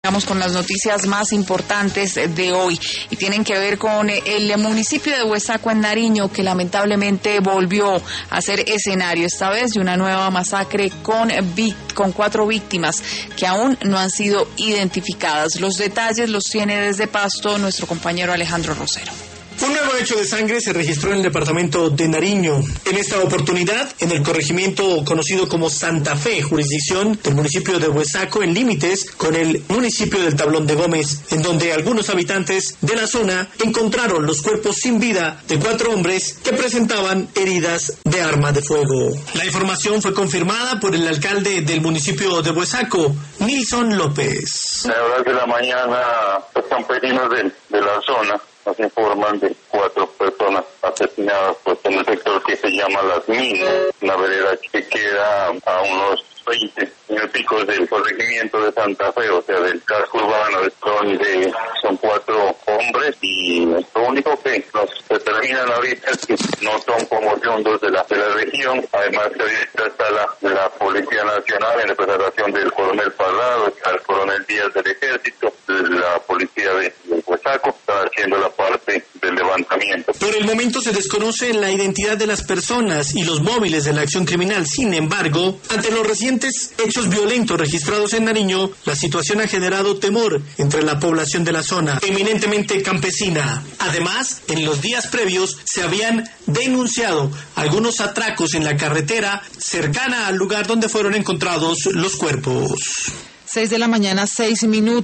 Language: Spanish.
Vamos con las noticias más importantes de hoy y tienen que ver con el municipio de Huesaco en Nariño, que lamentablemente volvió a ser escenario esta vez de una nueva masacre con 4 víctimas que aún no han sido identificadas. Los detalles los tiene desde Pasto nuestro compañero Alejandro Rosero. Un nuevo hecho de sangre se registró en el departamento de Nariño. En esta oportunidad, en el corregimiento conocido como Santa Fe, jurisdicción del municipio de Huesaco, en límites con el municipio del Tablón de Gómez, en donde algunos habitantes de la zona encontraron los cuerpos sin vida de 4 hombres que presentaban heridas de arma de fuego. La información fue confirmada por el alcalde del municipio de Huesaco, Nilson López. A las horas de la mañana, los campesinos de la zona nos informan de 4 personas asesinadas en el sector que se llama Las Minas, una vereda que queda a unos 20 minuticos del corregimiento de Santa Fe, o sea, del casco urbano, donde son 4 hombres, y lo único que nos determinan ahorita es que no son como oriundos de la región. Además, ahorita está la Policía Nacional en representación del coronel Parlado, está el coronel Díaz del Ejército, la policía de Huesaco, está haciendo la parte del levantamiento. Por el momento se desconoce la identidad de las personas y los móviles de la acción criminal. Sin embargo, ante los recientes hechos violentos registrados en Nariño, la situación ha generado temor entre la población de la zona, eminentemente campesina. Además, en los días previos se habían denunciado algunos atracos en la carretera cercana al lugar donde fueron encontrados los cuerpos. 6 de la mañana, 6 minutos.